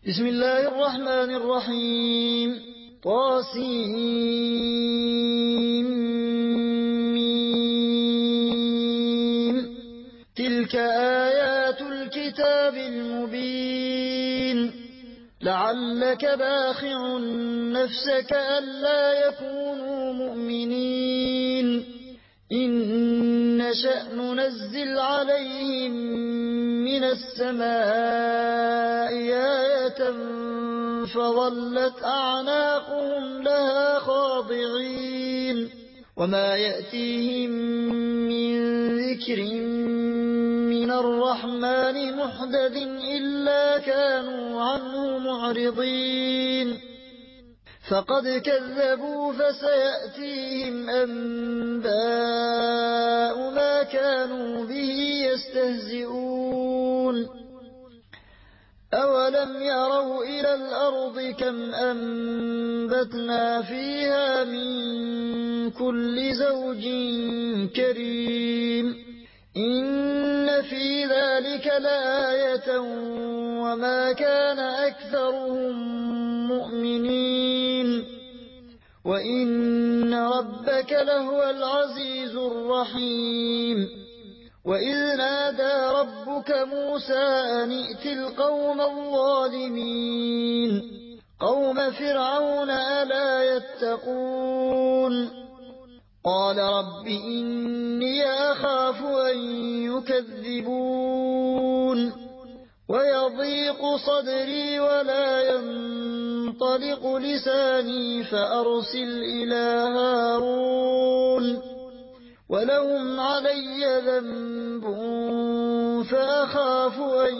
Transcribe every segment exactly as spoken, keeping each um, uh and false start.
بسم الله الرحمن الرحيم طاسيم تلك آيات الكتاب المبين لعلك باخع نفسك ألا يكونوا مؤمنين إن نشأ ننزل عليهم من السماء آية فظلت أعناقهم لها خاضعين وما يأتيهم من ذكر من الرحمن محدث إلا كانوا عنه معرضين فقد كذبوا فسيأتيهم أنباء ما كانوا به يستهزئون أولم يروا إلى الأرض كم أنبتنا فيها من كل زوج كريم إن في ذلك لآية وما كان أكثرهم مؤمنين وإن ربك لهو العزيز الرحيم وإذ نادى ربك موسى أن ائت القوم الظالمين قوم فرعون ألا يتقون قال رب إني أخاف أن يكذبون ويضيق صدري ولا ينطلق لساني فأرسل إلى هارون ولهم علي ذنب فأخاف أن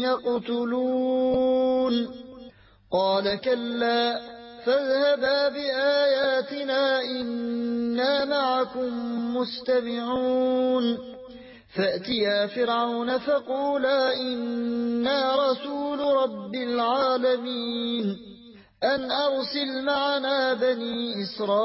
يقتلون قال كلا فاذهبا بآياتنا إنا معكم مستمعون فأتيا فرعون فقولا إنا رسول رب العالمين أن أرسل معنا بني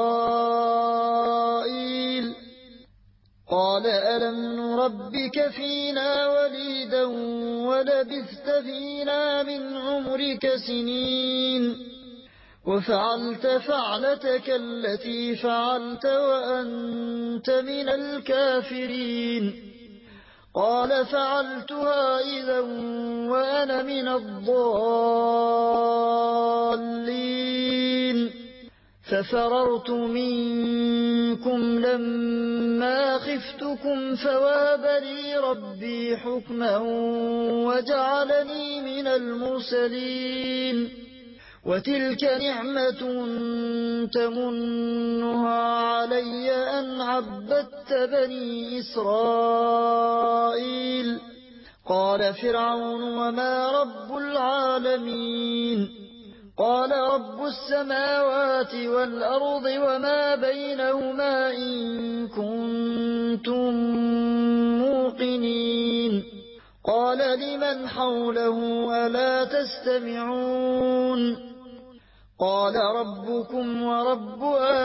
إسرائيل قال ألم نربك فينا وليدا ولبثت فينا من عمرك سنين وفعلت فعلتك التي فعلت وأنت من الكافرين قال فعلتها إذا وأنا من الضالين ففررت منكم لما خفتكم فوهب لي ربي حكما وجعلني من المرسلين وتلك نعمة تمنها علي أن عبدت بني إسرائيل قال فرعون وما رب العالمين قال رب السماوات والأرض وما بينهما إن كنتم موقنين قال لمن حوله ألا تستمعون قال ربكم ورب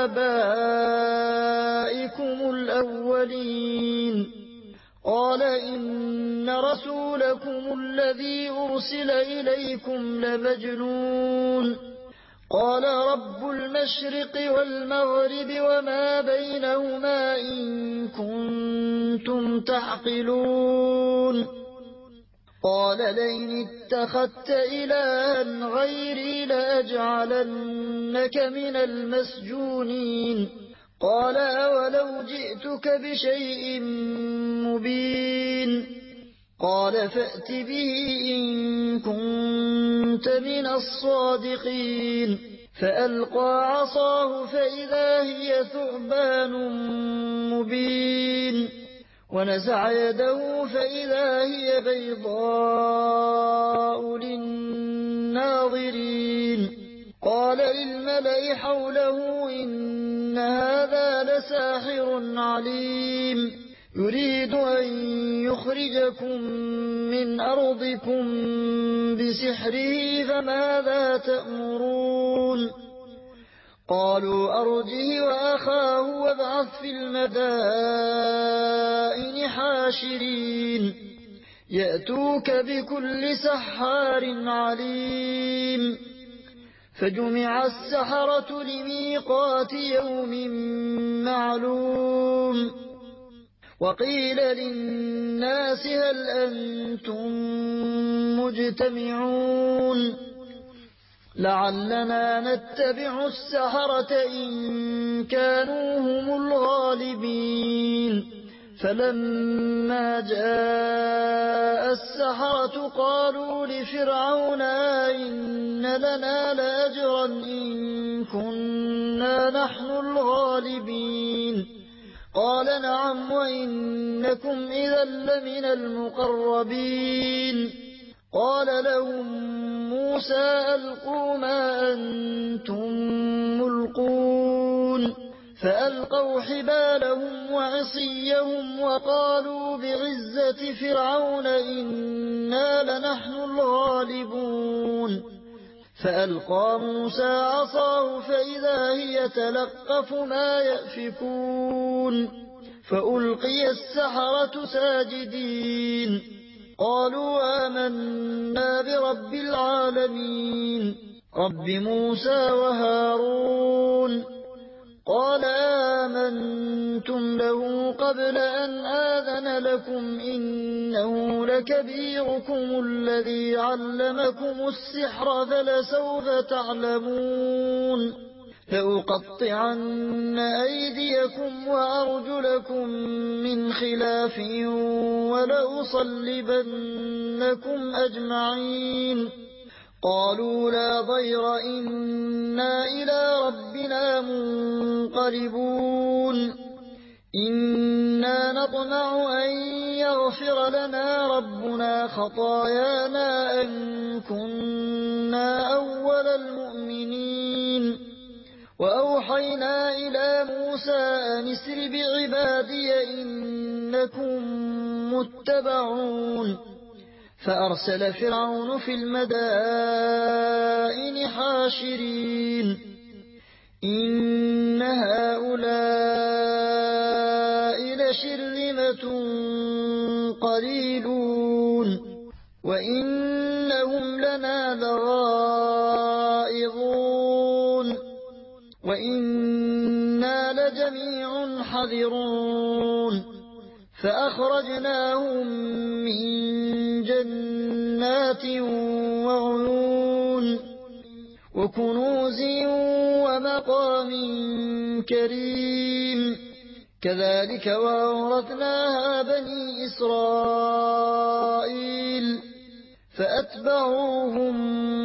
آبائكم الأولين قال إن رسولكم الذي أرسل إليكم لمجنون قال رب المشرق والمغرب وما بينهما إن كنتم تعقلون قال لئن اتخذت إلها غيري لأجعلنك من المسجونين قال أولو جئتك بشيء مبين قال فأت به إن كنت من الصادقين فألقى عصاه فإذا هي ثعبان مبين ونزع يده فإذا هي بيضاء للناظرين قال للملأ حوله إن هذا لساحر عليم يريد أن يخرجكم من أرضكم بسحره فماذا تأمرون قالوا أرجه وأخاه وابعث في المدائن حاشرين يأتوك بكل سحار عليم فجمع السحرة لميقات يوم معلوم وقيل للناس هل أنتم مجتمعون لعلنا نتبع السحرة إن كانوا هم الغالبين فلما جاء السحرة قالوا لفرعون إن لنا لأجرا إن كنا نحن الغالبين قال نعم وإنكم إذا لمن المقربين قال لهم موسى ألقوا ما أنتم ملقون فألقوا حبالهم وعصيهم وقالوا بعزة فرعون إنا لنحن الغالبون فألقى موسى عصاه فإذا هي تلقف ما يأفكون فألقي السحرة ساجدين قالوا آمنا برب العالمين رب موسى وهارون قال آمنتم له قبل أن آذن لكم إنه لكبيركم الذي علمكم السحر فلسوف تعلمون لأقطعن أيديكم وأرجلكم من خلاف ولأصلبنكم أجمعين قالوا لا ضير إنا إلى ربنا منقلبون إنا نطمع أن يغفر لنا ربنا خطايانا أن كنا أول المؤمنين وأوحينا إلى موسى أن اسر بعبادي إنكم متبعون فأرسل فرعون في المدائن حاشرين إن هؤلاء لشرذمة قليلون وإنهم لنا لغائظون وإنا لجميع حذرون فأخرجناهم من جنات وعيون وكنوز ومقام كريم كذلك وأورثناها بني إسرائيل فأتبعوهم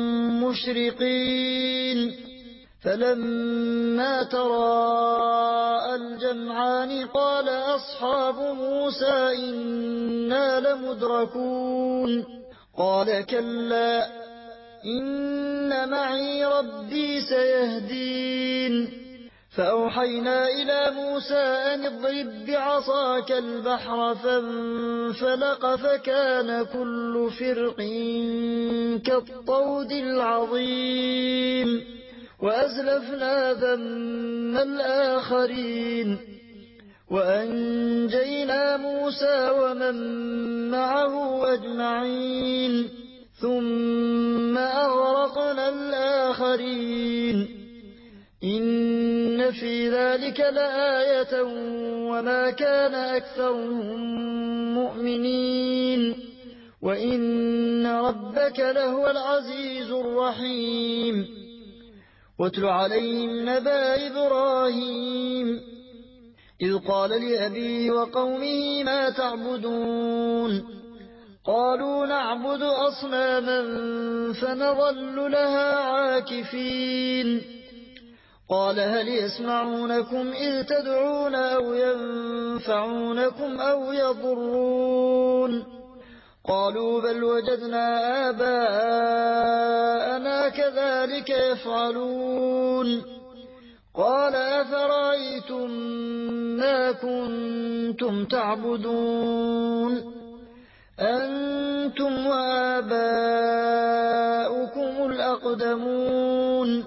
مشرقين فلما تراءى الجمعان قال أصحاب موسى إنا لمدركون قال كلا إن معي ربي سيهدين فأوحينا إلى موسى أن اضرب بعصاك البحر فانفلق فكان كل فرق كالطود العظيم وأزلفنا ثم الآخرين وأنجينا موسى ومن معه أجمعين ثم أغرقنا الآخرين إن في ذلك لآية وما كان أكثرهم مؤمنين وإن ربك لهو العزيز الرحيم واتل عليهم نبأ إبراهيم إذ قال لأبيه وقومه ما تعبدون قالوا نعبد أصناما فنظل لها عاكفين قال هل يسمعونكم إذ تدعون أو ينفعونكم أو يضرون قالوا بل وجدنا آباءنا كذلك يفعلون قال أفرأيتم ما كنتم تعبدون أنتم وآباؤكم الأقدمون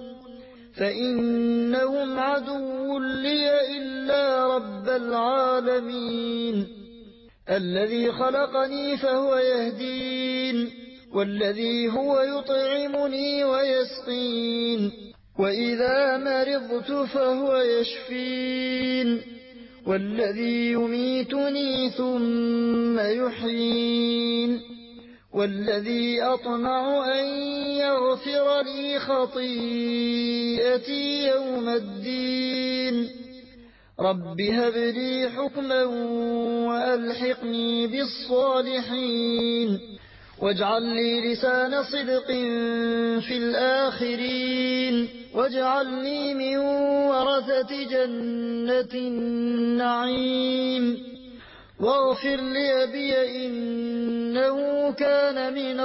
فإنهم عدو لي إلا رب العالمين الذي خلقني فهو يهدين والذي هو يطعمني ويسقين وإذا مرضت فهو يشفين والذي يميتني ثم يحيين والذي أطمع أن يغفر لي خطيئتي يوم الدين رب هب لي حكما وألحقني بالصالحين واجعل لي لسان صدق في الآخرين واجعلني من ورثة جنة النعيم واغفر لأبي إنه كان من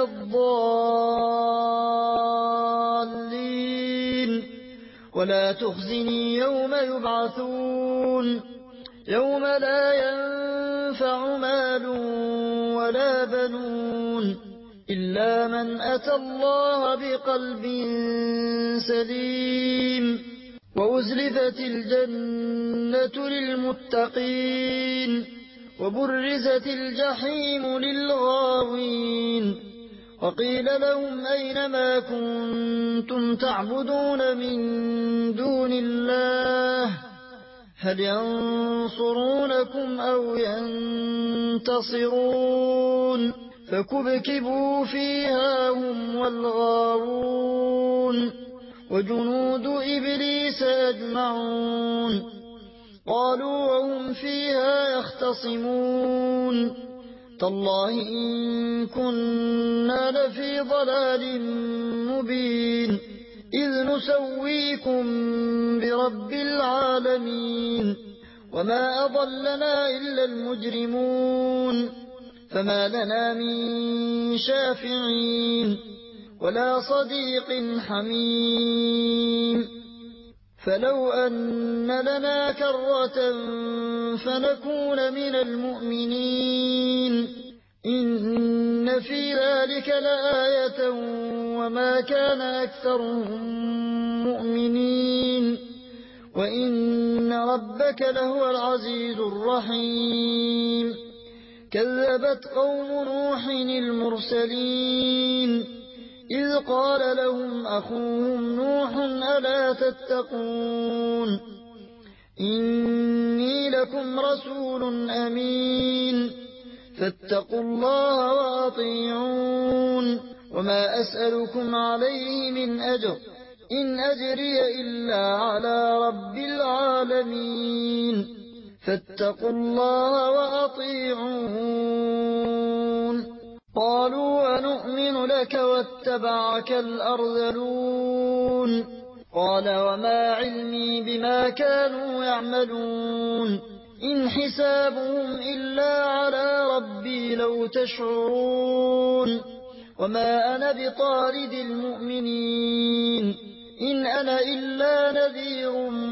الضالين ولا تخزني يوم يبعثون يوم لا ينفع مال ولا بنون إلا من أتى الله بقلب سليم وأزلفت الجنة للمتقين وبرزت الجحيم للغاوين وقيل لهم أين ما كنتم تعبدون من دون الله هل ينصرونكم أو ينتصرون فكبكبوا فيها هم والغاوون وجنود إبليس أجمعون قالوا وهم فيها يختصمون تالله إن كنا لفي ضلال مبين إذ نسويكم برب العالمين وما أضلنا إلا المجرمون فما لنا من شافعين ولا صديق حميم فلو أن لنا كرة فنكون من المؤمنين إن في ذلك لآية وما كان أكثرهم مؤمنين وإن ربك لهو العزيز الرحيم كذبت قوم نوح المرسلين إذ قال لهم أخوهم نوح ألا تتقون إني لكم رسول أمين فاتقوا الله وأطيعون وما أسألكم عليه من أجر إن أجري إلا على رب العالمين فاتقوا الله وأطيعون قالوا ونؤمن لك واتبعك الأرذلون قال وما علمي بما كانوا يعملون إن حسابهم إلا على ربي لو تشعرون وما أنا بطارد المؤمنين إن أنا إلا نذير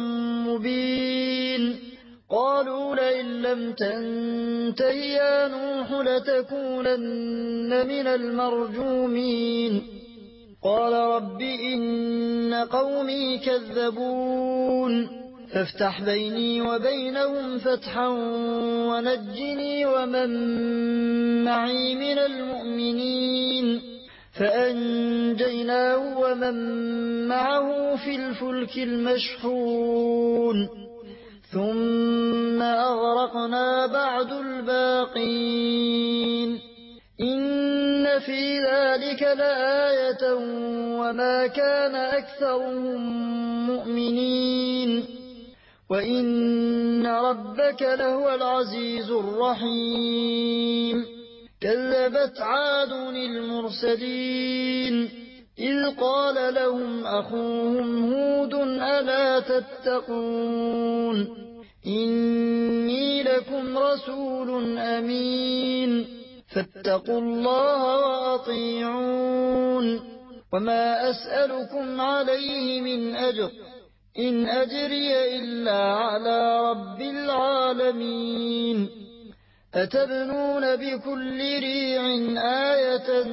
مبين قالوا لئن لم تنته يا نوح لتكونن من المرجومين قال رب إن قومي كذبون فافتح بيني وبينهم فتحا ونجني ومن معي من المؤمنين فأنجيناه ومن معه في الفلك المشحون ثم أغرقنا بعد الباقين إن في ذلك لآية وما كان أكثرهم مؤمنين وإن ربك لهو العزيز الرحيم كذبت عاد المرسلين إذ قال لهم أخوهم هود ألا تتقون إني لكم رسول أمين فاتقوا الله وأطيعون وما أسألكم عليه من أجر إن أجري إلا على رب العالمين أتبنون بكل ريع آية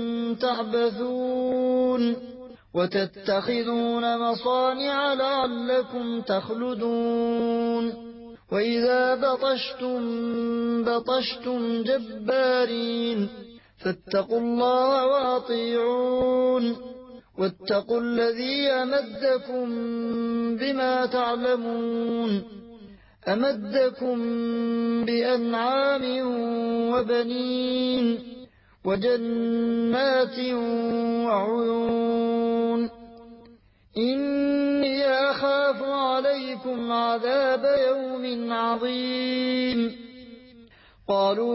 تعبثون وتتخذون مصانع لعلكم تخلدون وإذا بطشتم بطشتم جبارين فاتقوا الله وأطيعون واتقوا الذي أمدكم بما تعلمون أمدكم بأنعام وبنين وجنات وعيون إني أخاف عليكم عذاب يوم عظيم قالوا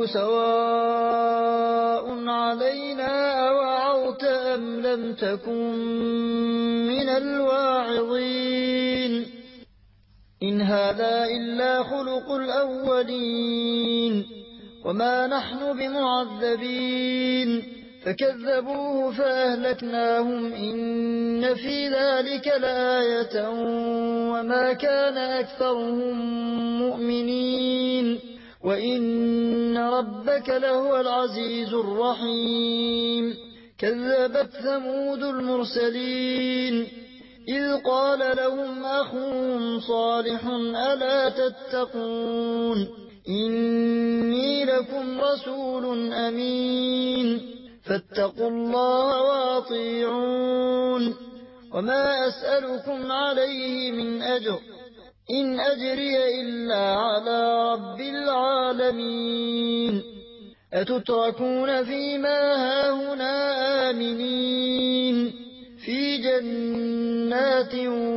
سواء علينا أوعظت أم لم تكن من الواعظين إن هذا إلا خلق الأولين وما نحن بمعذبين فكذبوه فأهلكناهم إن في ذلك لآية وما كان أكثرهم مؤمنين وإن ربك لهو العزيز الرحيم كذبت ثمود المرسلين إذ قال لهم أخوهم صالح ألا تتقون إني لكم رسول أمين فاتقوا الله وأطيعون وما أسألكم عليه من أجر إن أجري إلا على رب العالمين أتتركون فيما هاهنا آمنين في جنات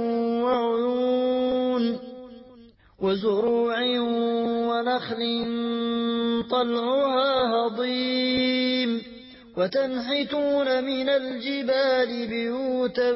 وعيون وزروع ونخل طلعها هضيم وتنحتون من الجبال بيوتا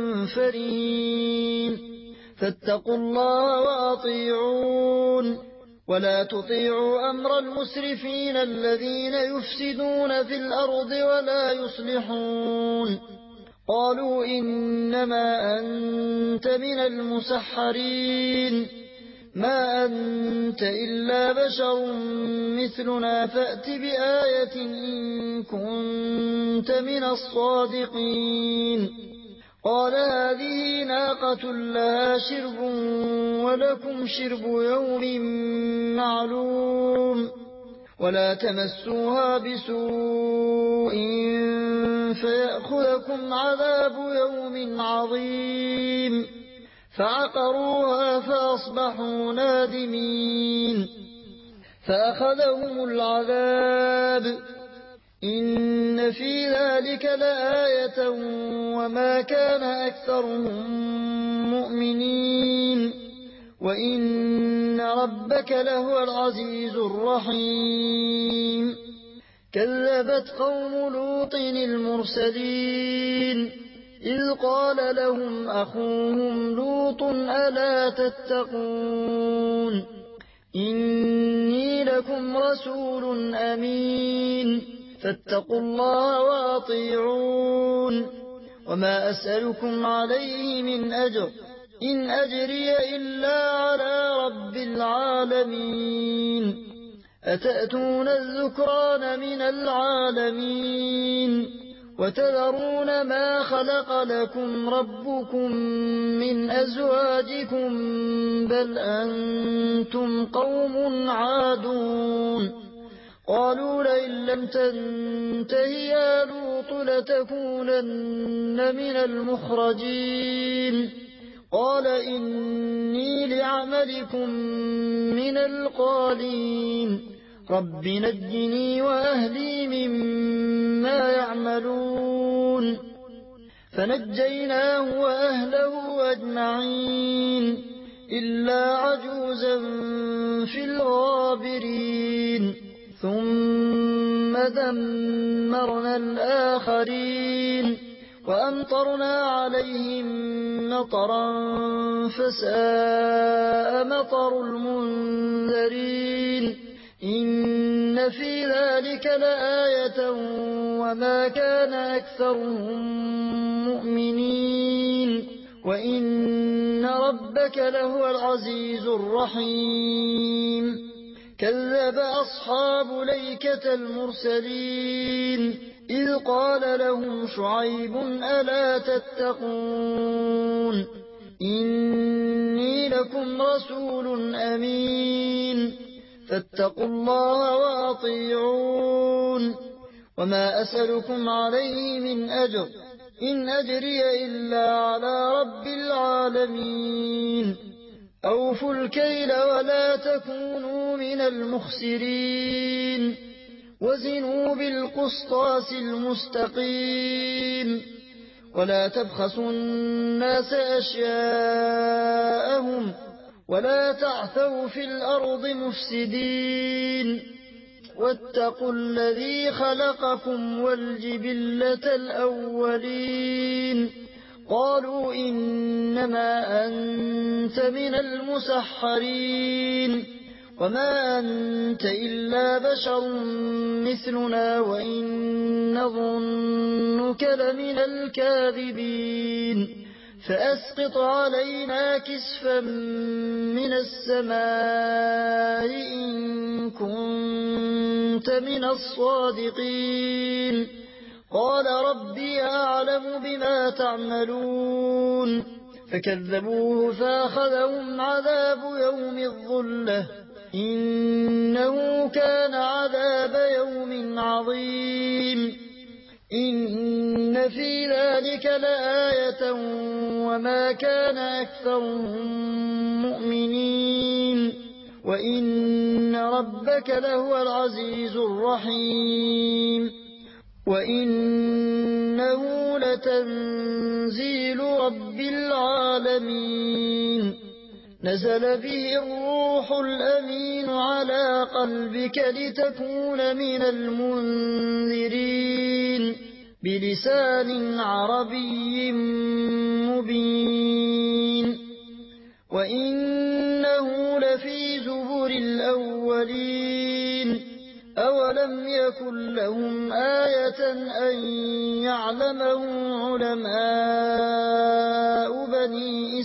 فرين فاتقوا الله وأطيعون ولا تطيعوا أمر المسرفين الذين يفسدون في الأرض ولا يصلحون قالوا إنما أنت من المسحرين ما أنت إلا بشر مثلنا فأت بآية إن كنت من الصادقين قال هذه ناقة لها شرب ولكم شرب يوم معلوم ولا تمسوها بسوء فيأخذكم عذاب يوم عظيم فعقروها فأصبحوا نادمين فأخذهم العذاب إن في ذلك لآية وما كان أكثرهم مؤمنين وإن ربك لهو العزيز الرحيم كذبت قوم لوط المرسلين إذ قال لهم أخوهم لوط ألا تتقون إني لكم رسول أمين فاتقوا الله وأطيعون وما أسألكم عليه من أجر إن أجري إلا على رب العالمين أتأتون الذكران من العالمين وتذرون ما خلق لكم ربكم من أزواجكم بل أنتم قوم عادون قالوا لئن لم تنته يا لوط لتكونن من المخرجين قال إني لعملكم من القالين رب نجني وأهلي مما يعملون فنجيناه وأهله أجمعين إلا عجوزا في الغابرين ثم دمرنا الآخرين وأمطرنا عليهم مطرا فساء مطر المنذرين إن في ذلك لآية وما كان أكثرهم مؤمنين وإن ربك لهو العزيز الرحيم كذب أصحاب ليكة المرسلين إذ قال لهم شعيب ألا تتقون إني لكم رسول أمين فاتقوا الله وأطيعون وما أسألكم عليه من أجر إن أجري إلا على رب العالمين أوفوا الكيل ولا تكونوا من المخسرين وزنوا بالقسطاس المستقيم ولا تبخسوا الناس أشياءهم ولا تعثوا في الأرض مفسدين واتقوا الذي خلقكم والجبلة الأولين قالوا إنما أنت من المسحرين وما أنت إلا بشر مثلنا وإن نظنك لمن الكاذبين فأسقط علينا كسفا من السماء إن كنت من الصادقين قال ربي أعلم بما تعملون فكذبوه فأخذهم عذاب يوم الظلة إنه كان عذاب يوم عظيم إن في ذلك لآية وما كان أكثرهم مؤمنين وإن ربك لهو العزيز الرحيم وإنه لتنزيل رب العالمين نزل به الروح الأمين على قلبك لتكون من المنذرين بلسان عربي مبين وإنه لفي زبر الأولين أولم يكن لهم آية أن يعلمه علماء بني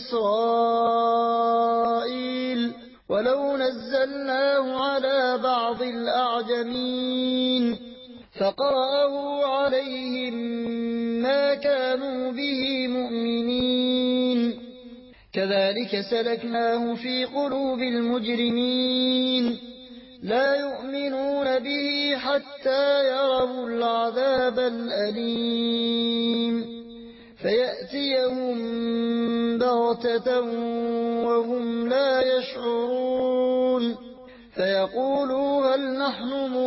إسرائيل ولو نزلناه على بعض الأعجمين فقرأه عليهم ما كانوا به مؤمنين كذلك سلكناه في قلوب المجرمين لا يؤمنون به حتى يروا العذاب الأليم فيأتيهم بغتة وهم لا يشعرون فيقولوا هل نحن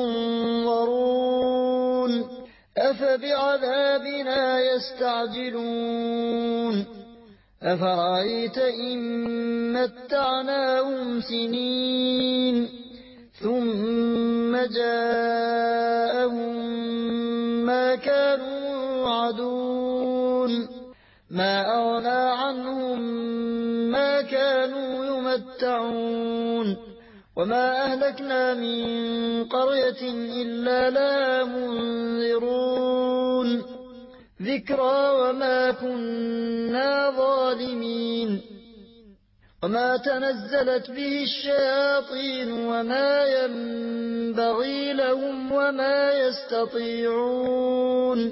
منظرون أفبعذابنا يستعجلون أفرأيت إن متعناهم سنين ثم جاءهم ما كانوا يوعدون ما أغنى عنهم ما كانوا يمتعون وما أهلكنا من قرية إلا لها منذرون ذكرى وما كنا ظالمين وما تنزلت به الشياطين وما ينبغي لهم وما يستطيعون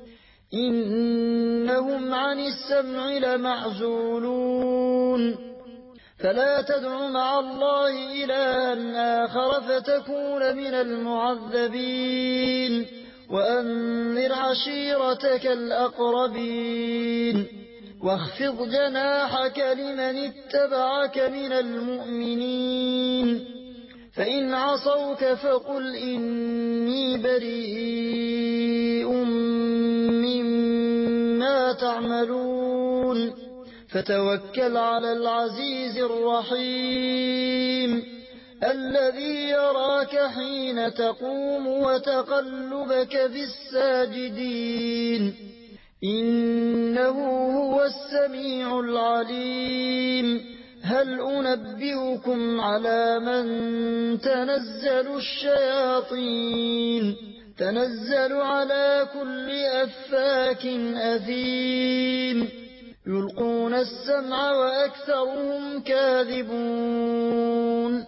إنهم عن السمع لمعزولون فلا تدع مع الله إلها آخر فتكون من المعذبين وأنذر عشيرتك الأقربين واخفض جناحك لمن اتبعك من المؤمنين فإن عصوك فقل إني بريء مما تعملون فتوكل على العزيز الرحيم الذي يراك حين تقوم وتقلبك في الساجدين إنه هو السميع العليم هل أنبئكم على من تنزل الشياطين تنزل على كل أفاك أثيم يلقون السمع وأكثرهم كاذبون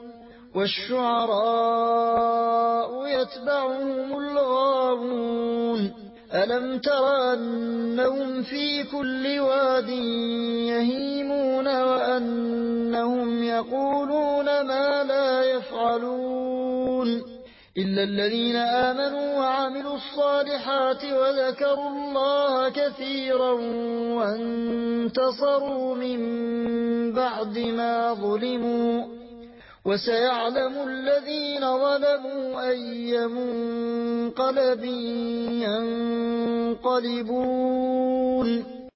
والشعراء يتبعهم الغاوون ألم تر أنهم في كل واد يهيمون وأنهم يقولون ما لا يفعلون إلا الذين آمنوا وعملوا الصالحات وذكروا الله كثيرا وانتصروا من بعد ما ظلموا وسيعلم الذين ظلموا أي منقلب ينقلبون